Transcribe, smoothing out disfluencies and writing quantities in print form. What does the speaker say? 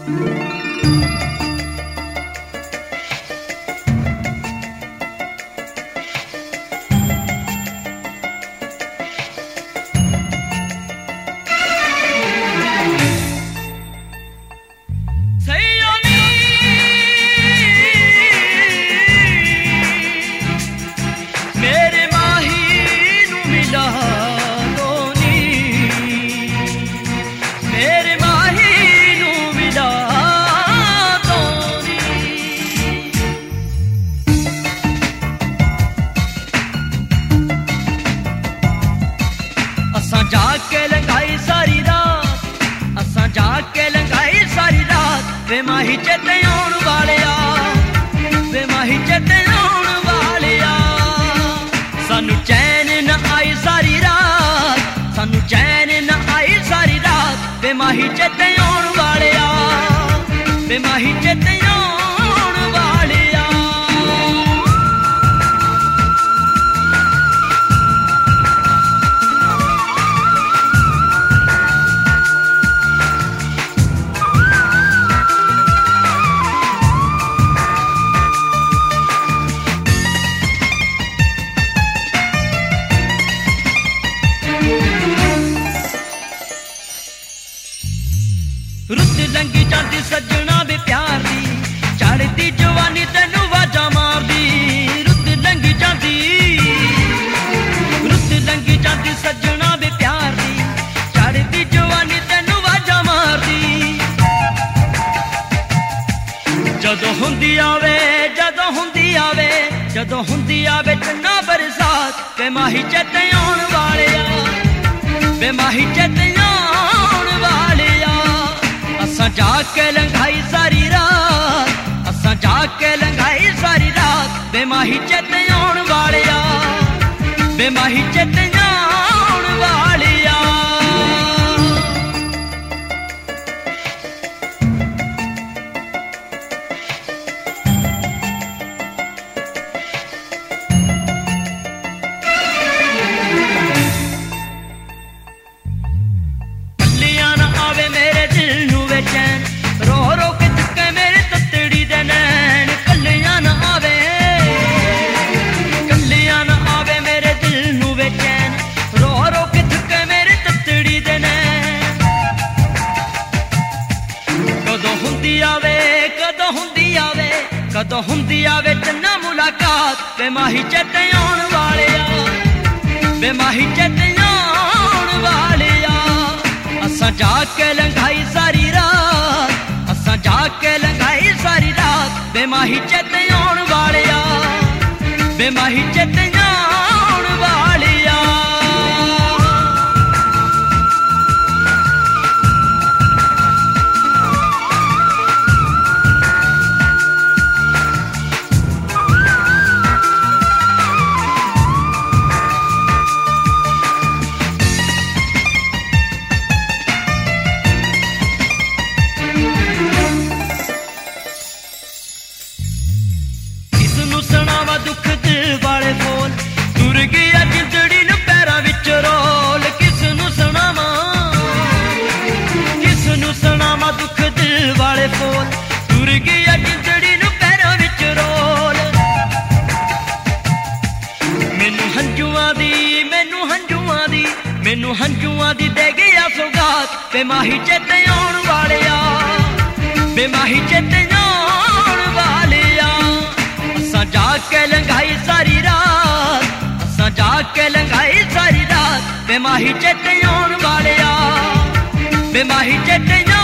वे माही चेते आउण वालिया, वे माही चेते आउण वालिया। सानू चैन न आई सारी रात, सानू चैन न आई सारी रात। वे माही चेते आउण वालिया, वे माही चेते आउण वालिया। रुत लंघी जाती सजना वे प्यार दी, चढ़ती जवानी तेनू वाजा मारदी। रुत लंघी जाती सजना वे प्यार दी, चढ़ती जवानी तेनू वाजा मारदी। जदों हुंदी आवे, जदों हुंदी आवे, जदों हुंदी आवे चन्ना बरसात। वे माही चेते आउण वालिया, वे माही चेते आउण वालिया। असां जाके लंघाई सारी रात, असां जाके लंघाई सारी रात। वे माही चेते आउण वालिया, वे माही चेते आउण वालिया। कलियां ना आवे मेरे दिल नू वे चैन, रो रो के थके मेरे ततड़ी दे नैन। कलियां ना आवे, कलियां ना आवे मेरे दिल नू वे चैन, रो रो के थके मेरे ततड़ी दे नैन। कदों हुंदी आवे, कदों हुंदी आवे, कदों हुंदी आवे चन्ना मुलाकात। वे माही चेते आउण वालिया, वे माही चेते आउण वालिया। असां जाके लंघाई सारी रात, असां जाके लंघाई सारी रात। वे माही चेते आउण वालिया, वे माही चेते आउण वालिया। किसनू सुणावा दुख दिल वाले बोल, तुर गया जिंदड़ी नू पैरां विच रोल। किसनू सुणावा, किसनू सुणावा दुख दिल वाले बोल, तुर गया जिंदड़ी नू पैरां विच रोल। मैनू हंजुआं दी, मैनू हंजुआं दी, मैनू हंजुआं दी दे गया सौगात। वे माही चेते आउण वालिया, वे माही चेते आउण वालिया। असां जाके लंघाई सारी रात, असां जाके लंघाई सारी रात। वे माही चेते आउण वालिया, वे माही चेते